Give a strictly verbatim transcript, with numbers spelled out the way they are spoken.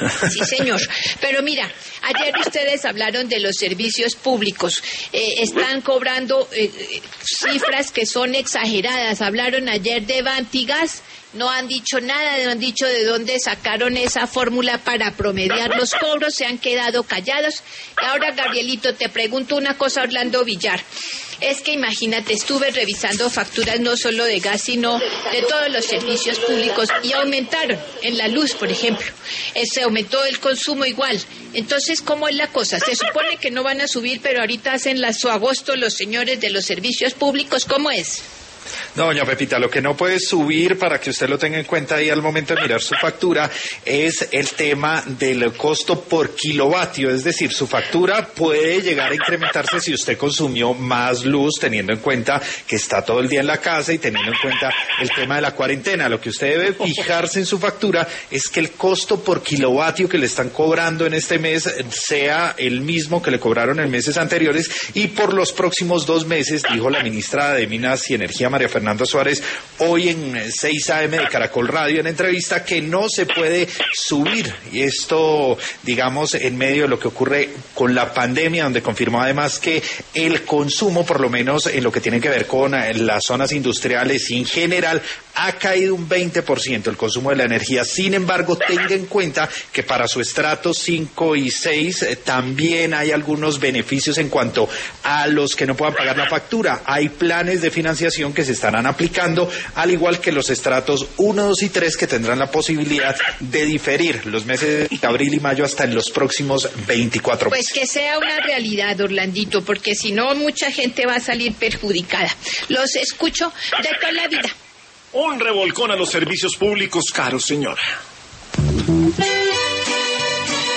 Sí, señor. Pero mira, ayer ustedes hablaron de los servicios públicos. Eh, están cobrando eh, cifras que son exageradas. Hablaron ayer de Vantigas. No han dicho nada, no han dicho de dónde sacaron esa fórmula para promediar los cobros, se han quedado callados. Y ahora, Gabrielito, te pregunto una cosa, Orlando Villar. Es que imagínate, estuve revisando facturas no solo de gas, sino de todos los servicios públicos y aumentaron en la luz, por ejemplo. Eh, se aumentó el consumo igual. Entonces, ¿cómo es la cosa? Se supone que no van a subir, pero ahorita hacen la, su agosto los señores de los servicios públicos. ¿Cómo es? No, doña Pepita, lo que no puede subir, para que usted lo tenga en cuenta ahí al momento de mirar su factura, es el tema del costo por kilovatio. Es decir, su factura puede llegar a incrementarse si usted consumió más luz, teniendo en cuenta que está todo el día en la casa y teniendo en cuenta el tema de la cuarentena. Lo que usted debe fijarse en su factura es que el costo por kilovatio que le están cobrando en este mes sea el mismo que le cobraron en meses anteriores, y por los próximos dos meses, dijo la ministra de Minas y Energía, María Fernanda Suárez, hoy en seis A M de Caracol Radio, en entrevista, que no se puede subir. Y esto, digamos, en medio de lo que ocurre con la pandemia, donde confirmó además que el consumo, por lo menos en lo que tiene que ver con las zonas industriales y en general, ha caído un veinte por ciento el consumo de la energía. Sin embargo, tenga en cuenta que para su estrato cinco y seis eh, también hay algunos beneficios en cuanto a los que no puedan pagar la factura. Hay planes de financiación que se estarán aplicando, al igual que los estratos uno, dos y tres, que tendrán la posibilidad de diferir los meses de abril y mayo hasta en los próximos veinticuatro meses. Pues que sea una realidad, Orlandito, porque si no, mucha gente va a salir perjudicada. Los escucho de toda la vida. Un revolcón a los servicios públicos caros, señora.